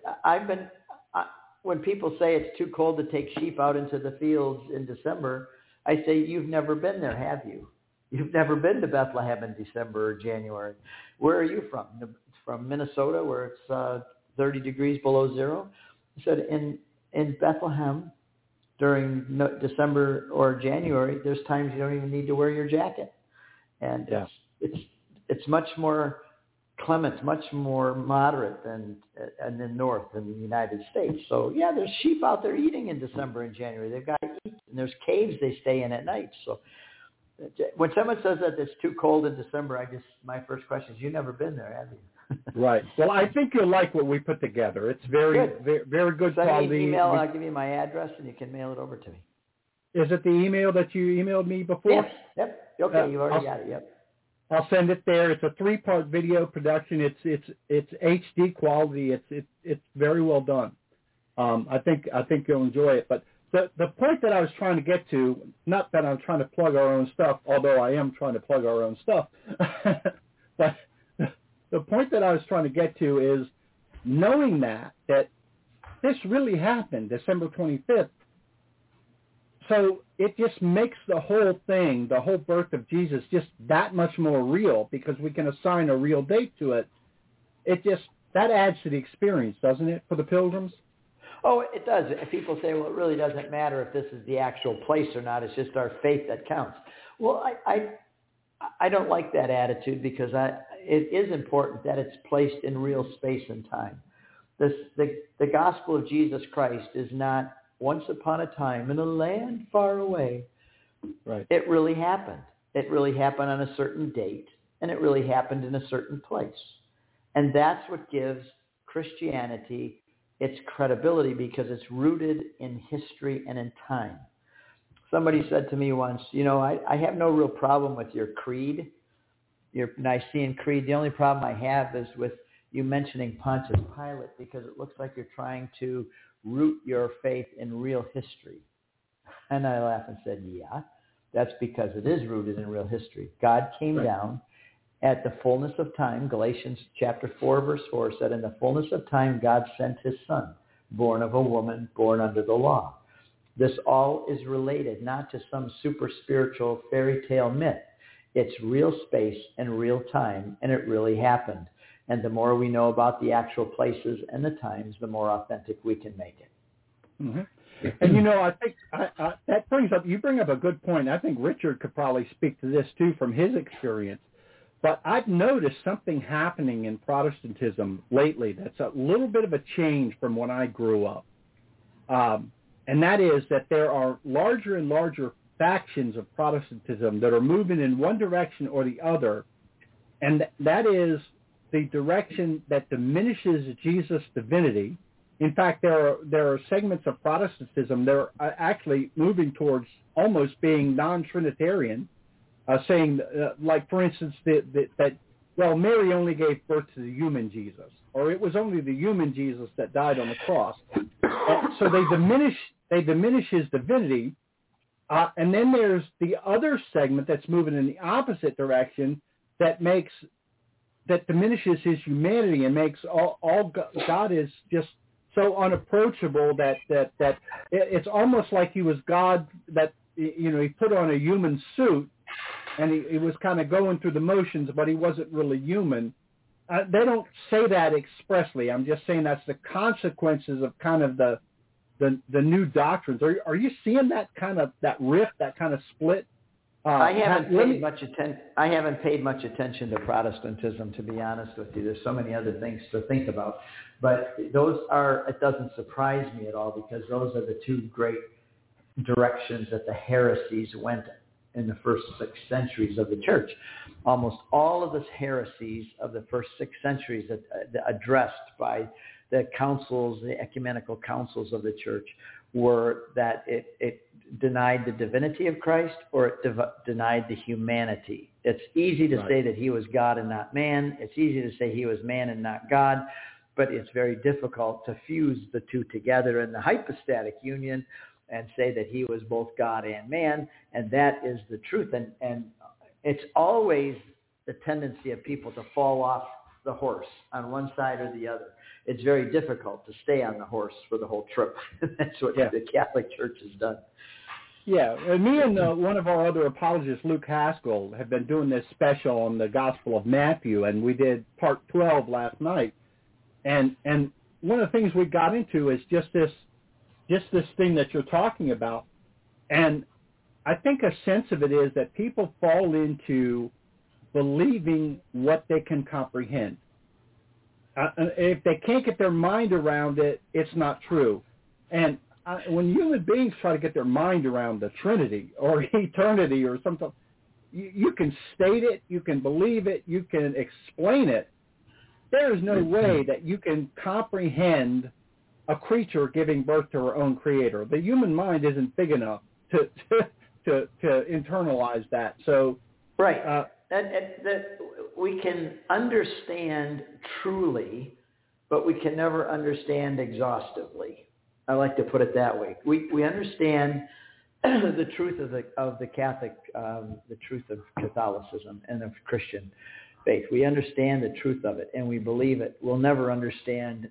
when people say it's too cold to take sheep out into the fields in December, I say, you've never been there, have you? You've never been to Bethlehem in December or January. Where are you from? From Minnesota, where it's 30 degrees below zero? I said, in Bethlehem, during December or January, there's times you don't even need to wear your jacket. And it's much more clement, much more moderate than in the north in the United States. So, there's sheep out there eating in December and January. They've got to eat, and there's caves they stay in at night. So when someone says that it's too cold in December, my first question is, you've never been there, have you? Right. Well, I think you'll like what we put together. It's very good Send quality. me an email. I'll give you my address, and you can mail it over to me. Is it the email that you emailed me before? Yes. Yep. Okay, you already got it. Yep. I'll send it there. It's a 3-part video production. It's HD quality. It's very well done. I think you'll enjoy it. But the point that I was trying to get to, not that I'm trying to plug our own stuff, although I am trying to plug our own stuff, but the point that I was trying to get to is knowing that this really happened December 25th. So it just makes the whole thing, the whole birth of Jesus, just that much more real because we can assign a real date to it. That adds to the experience, doesn't it, for the pilgrims? Oh, it does. People say, well, it really doesn't matter if this is the actual place or not. It's just our faith that counts. Well, I don't like that attitude because it is important that it's placed in real space and time. The gospel of Jesus Christ is not once upon a time in a land far away. Right. It really happened. It really happened on a certain date, and it really happened in a certain place. And that's what gives Christianity its credibility because it's rooted in history and in time. Somebody said to me once, I have no real problem with your creed, your Nicene Creed. The only problem I have is with you mentioning Pontius Pilate because it looks like you're trying to root your faith in real history. And I laughed and said, that's because it is rooted in real history. God came down at the fullness of time. Galatians chapter 4, verse 4 said, in the fullness of time, God sent his son, born of a woman, born under the law. This all is related, not to some super spiritual fairy tale myth. It's real space and real time, and it really happened. And the more we know about the actual places and the times, the more authentic we can make it. Mm-hmm. And, I think that you bring up a good point. I think Richard could probably speak to this, too, from his experience. But I've noticed something happening in Protestantism lately that's a little bit of a change from when I grew up. And that is that there are larger and larger factions of Protestantism that are moving in one direction or the other. And that is the direction that diminishes Jesus' divinity. In fact, there are segments of Protestantism that are actually moving towards almost being non-Trinitarian, saying, like, for instance, that Mary only gave birth to the human Jesus, or it was only the human Jesus that died on the cross. So they diminish his divinity. And then there's the other segment that's moving in the opposite direction that diminishes his humanity and makes all God is just so unapproachable that it's almost like he was God, that he put on a human suit and he was kind of going through the motions, but he wasn't really human. They don't say that expressly. I'm just saying that's the consequences of kind of the new doctrines. Are you seeing that rift, that kind of split? I haven't paid much attention to Protestantism, to be honest with you. There's so many other things to think about, but it doesn't surprise me at all because those are the two great directions that the heresies went in the first 6 centuries of the church. Almost all of the heresies of the first 6 centuries addressed by the councils, the ecumenical councils of the church, were that denied the divinity of Christ or it denied the humanity. It's easy to say that he was God and not man. It's easy to say he was man and not God, but it's very difficult to fuse the two together in the hypostatic union and say that he was both God and man, and that is the truth. And it's always the tendency of people to fall off the horse on one side or the other. It's very difficult to stay on the horse for the whole trip. That's what the Catholic Church has done. Yeah, and me and one of our other apologists, Luke Haskell, have been doing this special on the Gospel of Matthew, and we did part 12 last night. And one of the things we got into is just this thing that you're talking about. And I think a sense of it is that people fall into believing what they can comprehend. If they can't get their mind around it, it's not true. And when human beings try to get their mind around the Trinity or eternity or something, you can state it, you can believe it, you can explain it. There is no way that you can comprehend a creature giving birth to her own creator. The human mind isn't big enough to internalize that. So, right. That we can understand truly, but we can never understand exhaustively. I like to put it that way. We understand the truth of the Catholic, the truth of Catholicism and of Christian faith. We understand the truth of it, and we believe it. We'll never understand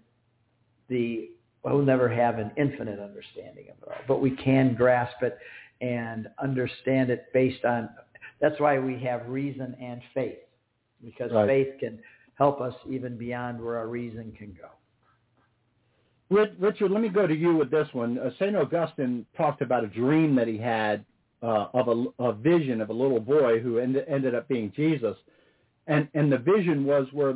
we'll never have an infinite understanding of it all, but we can grasp it and understand it based on. That's why we have reason and faith, because faith can help us even beyond where our reason can go. Richard, let me go to you with this one. St. Augustine talked about a dream that he had of a vision of a little boy who ended up being Jesus, and the vision was where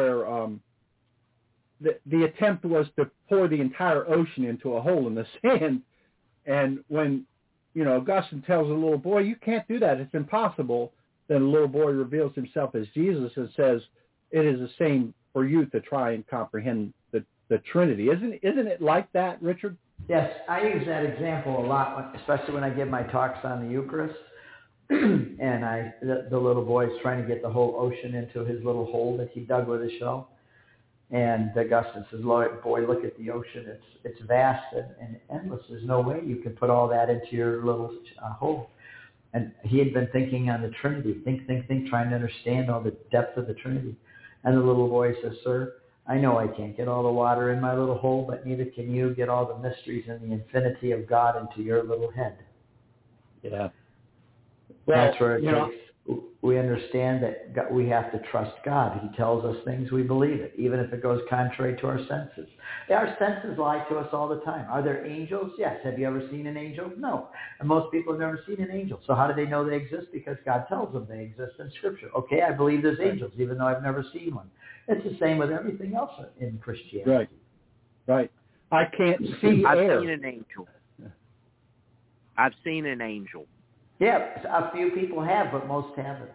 the attempt was to pour the entire ocean into a hole in the sand, and when Augustine tells the little boy, you can't do that, it's impossible. Then the little boy reveals himself as Jesus and says, it is the same for you to try and comprehend the Trinity. Isn't it like that, Richard? Yes, I use that example a lot, especially when I give my talks on the Eucharist. And the little boy is trying to get the whole ocean into his little hole that he dug with his shovel. And Augustine says, boy, look at the ocean. It's vast and endless. There's no way you can put all that into your little hole. And he had been thinking on the Trinity, think, trying to understand all the depth of the Trinity. And the little boy says, sir, I know I can't get all the water in my little hole, but neither can you get all the mysteries and the infinity of God into your little head. Yeah. Well, that's where we understand that we have to trust God. He tells us things, we believe it, even if it goes contrary to our senses. Our senses lie to us all the time. Are there angels? Yes. Have you ever seen an angel? No. And most people have never seen an angel. So how do they know they exist? Because God tells them they exist in Scripture. Okay, I believe there's angels, even though I've never seen one. It's the same with everything else in Christianity. Right. I can't see I've air. seen an angel. I've seen an angel. Yeah, a few people have, but most haven't.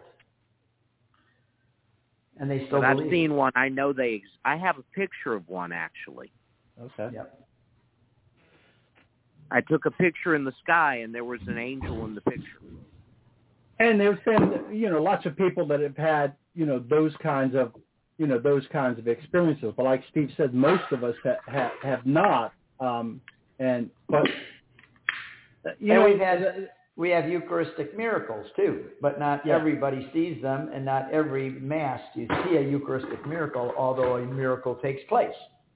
And they still believe. I've seen one. I know I have a picture of one, actually. Okay. Yep. I took a picture in the sky, and there was an angel in the picture. And there's been, lots of people that have had, those kinds of experiences. But like Steve said, most of us have not. We have Eucharistic miracles too, but not everybody sees them, and not every Mass you see a Eucharistic miracle, although a miracle takes place.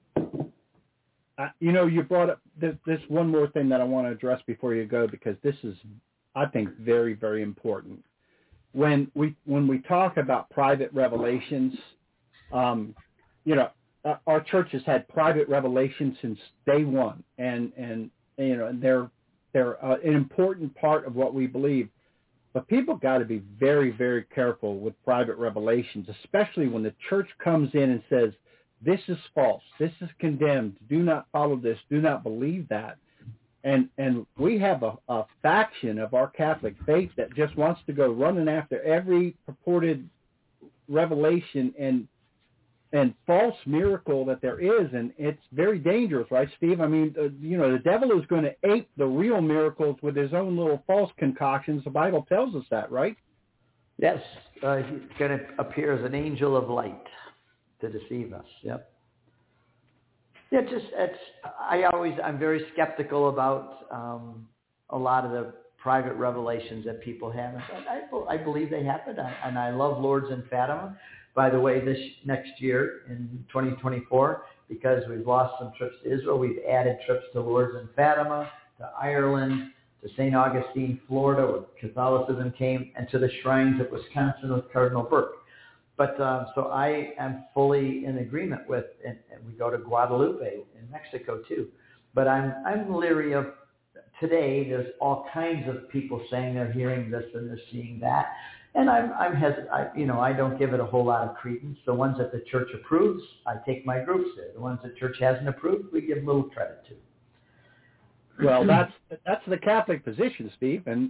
You brought up this one more thing that I want to address before you go, because this is, I think, very, very important. When we talk about private revelations, our church has had private revelations since day one, and they're an important part of what we believe. But people got to be very, very careful with private revelations, especially when the church comes in and says, this is false, this is condemned, do not follow this, do not believe that. And we have a faction of our Catholic faith that just wants to go running after every purported revelation and and false miracle that there is, and it's very dangerous, right, Steve? I mean, the devil is going to ape the real miracles with his own little false concoctions. The Bible tells us that, right? Yes, he's going to appear as an angel of light to deceive us. Yep. Yeah, I'm very skeptical about a lot of the private revelations that people have. I believe they happen, and I love Lourdes and Fatima. By the way, this next year in 2024, because we've lost some trips to Israel, we've added trips to Lourdes and Fatima, to Ireland, to St. Augustine, Florida, where Catholicism came, and to the shrines of Wisconsin with Cardinal Burke. But so I am fully in agreement with, and we go to Guadalupe in Mexico too. But I'm leery of today. There's all kinds of people saying they're hearing this and they're seeing that, and I'm hesitant. I don't give it a whole lot of credence. The ones that the church approves, I take my groups there. The ones that church hasn't approved, we give little credit to. Well, that's the Catholic position, Steve, and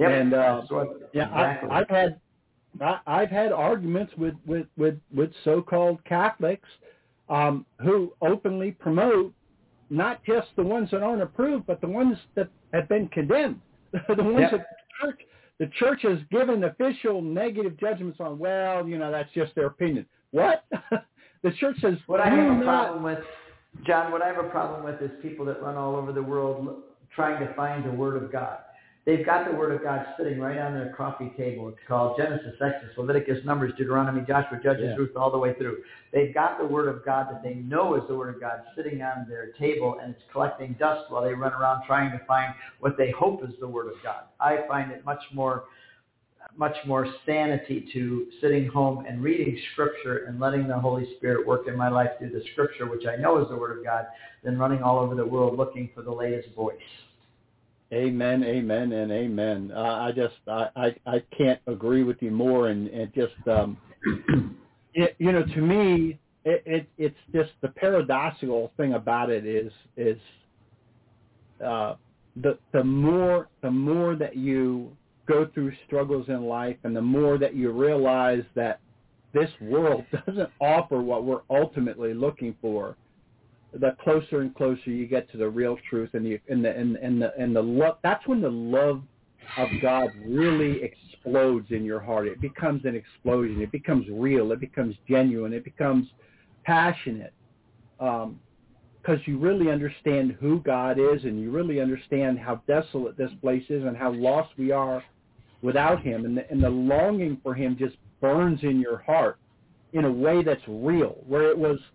exactly. I've had arguments with so-called Catholics who openly promote not just the ones that aren't approved, but the ones that have been condemned, the ones that the church has given official negative judgments on. Well, that's just their opinion. What? The church says. What I have a problem with, John, is people that run all over the world trying to find the Word of God. They've got the Word of God sitting right on their coffee table. It's called Genesis, Exodus, Leviticus, Numbers, Deuteronomy, Joshua, Judges, Ruth, all the way through. They've got the Word of God that they know is the Word of God sitting on their table, and it's collecting dust while they run around trying to find what they hope is the Word of God. I find it much more sanity to sitting home and reading Scripture and letting the Holy Spirit work in my life through the Scripture, which I know is the Word of God, than running all over the world looking for the latest voice. Amen, amen, and amen. I can't agree with you more, and just to me, it's just the paradoxical thing about it is the more that you go through struggles in life, and the more that you realize that this world doesn't offer what we're ultimately looking for, the closer and closer you get to the real truth, and the love. That's when the love of God really explodes in your heart. It becomes an explosion. It becomes real. It becomes genuine. It becomes passionate, because you really understand who God is, and you really understand how desolate this place is, and how lost we are without Him, and the longing for Him just burns in your heart in a way that's real, where it was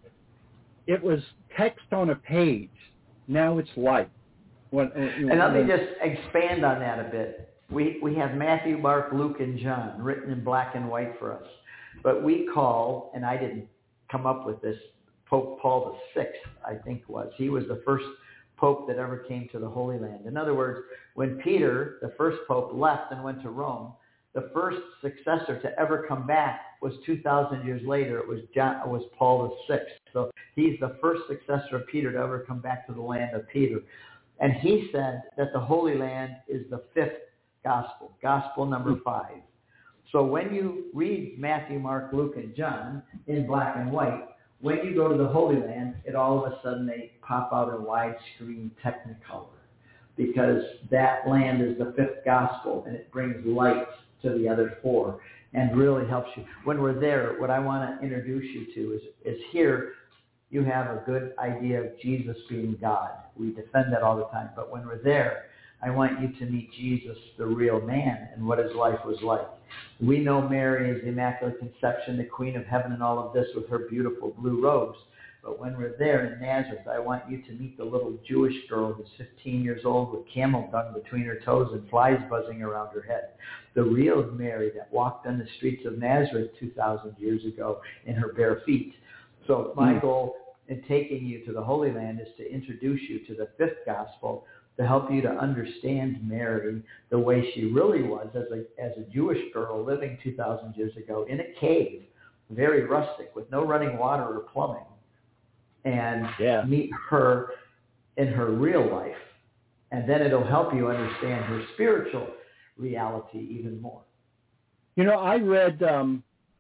text on a page. Now it's life. And let me just expand on that a bit. We have Matthew, Mark, Luke, and John written in black and white for us. But we call, and I didn't come up with this, Pope Paul VI, I think was. He was the first pope that ever came to the Holy Land. In other words, when Peter, the first pope, left and went to Rome, the first successor to ever come back was 2,000 years later. It was Paul VI. So he's the first successor of Peter to ever come back to the land of Peter. And he said that the Holy Land is the fifth gospel, gospel number 5. So when you read Matthew, Mark, Luke, and John in black and white, when you go to the Holy Land, it all of a sudden they pop out in widescreen Technicolor, because that land is the fifth gospel, and it brings light to the other 4 and really helps you. When we're there, what I want to introduce you to is here you have a good idea of Jesus being God. We defend that all the time. But when we're there, I want you to meet Jesus, the real man, and what his life was like. We know Mary is the Immaculate Conception, the Queen of Heaven, and all of this with her beautiful blue robes. But when we're there in Nazareth, I want you to meet the little Jewish girl who's 15 years old with camel dung between her toes and flies buzzing around her head. The real Mary that walked on the streets of Nazareth 2,000 years ago in her bare feet. So my goal in taking you to the Holy Land is to introduce you to the fifth gospel, to help you to understand Mary the way she really was as a Jewish girl living 2,000 years ago in a cave, very rustic, with no running water or plumbing, and meet her in her real life. And then it'll help you understand her spiritual reality even more. I read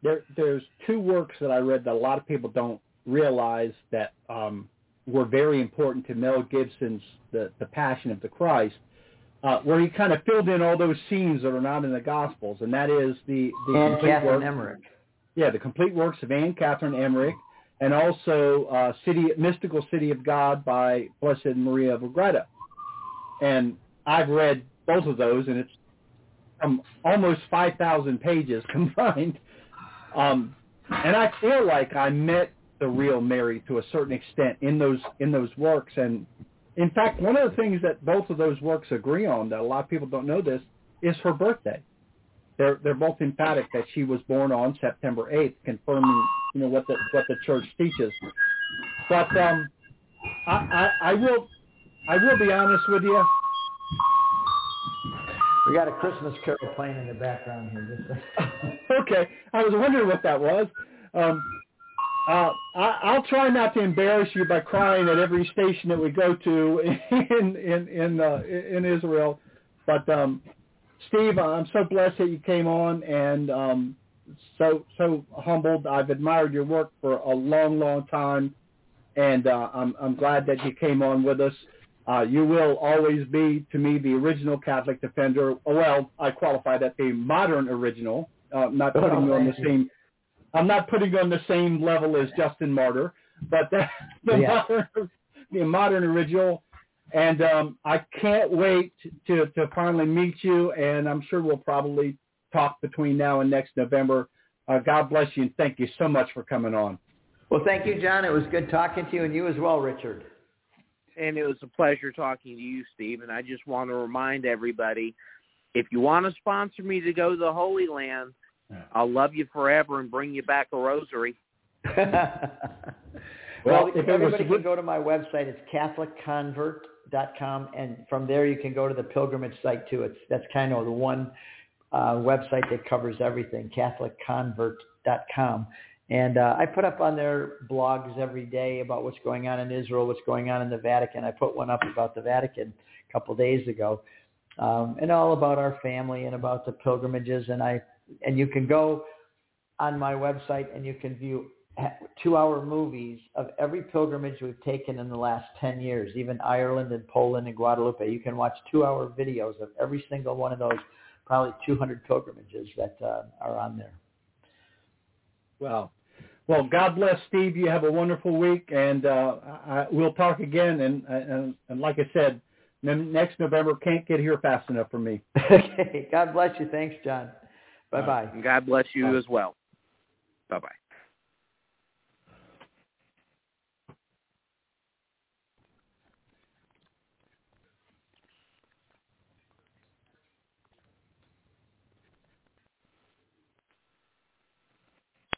there's two works that I read that a lot of people don't realize that were very important to Mel Gibson's The Passion of the Christ, where he kind of filled in all those scenes that are not in the Gospels, and that is the Anne Catherine Emmerich. Yeah, the complete works of Anne Catherine Emmerich, and also Mystical City of God by Blessed Maria of Agreda. And I've read both of those, and it's almost 5,000 pages combined. And I feel like I met the real Mary to a certain extent in those works. And in fact, one of the things that both of those works agree on, that a lot of people don't know this, is her birthday. They're both emphatic that she was born on September 8th, confirming what the church teaches. But I will be honest with you. We got a Christmas carol playing in the background here. Okay, I was wondering what that was. I'll try not to embarrass you by crying at every station that we go to in Israel. But Steve, I'm so blessed that you came on, and so humbled. I've admired your work for a long, long time, and I'm glad that you came on with us. You will always be, to me, the original Catholic Defender. Well, I qualify that the modern original. I'm not putting you on the same level as Justin Martyr, but the modern original. And I can't wait to finally meet you, and I'm sure we'll probably talk between now and next November. God bless you, and thank you so much for coming on. Well, thank you, John. It was good talking to you, and you as well, Richard. And it was a pleasure talking to you, Steve. And I just want to remind everybody, if you want to sponsor me to go to the Holy Land, I'll love you forever and bring you back a rosary. Well, everybody can go to my website. It's CatholicConvert.com, and from there you can go to the pilgrimage site too. That's kind of the one website that covers everything, CatholicConvert.com. And I put up on there blogs every day about what's going on in Israel, what's going on in the Vatican. I put one up about the Vatican a couple of days ago, and all about our family and about the pilgrimages. And you can go on my website and you can view 2-hour movies of every pilgrimage we've taken in the last 10 years, even Ireland and Poland and Guadalupe. You can watch 2-hour videos of every single one of those, probably 200 pilgrimages that are on there. Wow. Well, God bless, Steve. You have a wonderful week, and we'll talk again. And like I said, next November can't get here fast enough for me. Okay. God bless you. Thanks, John. Bye-bye. God bless you as well. Bye-bye.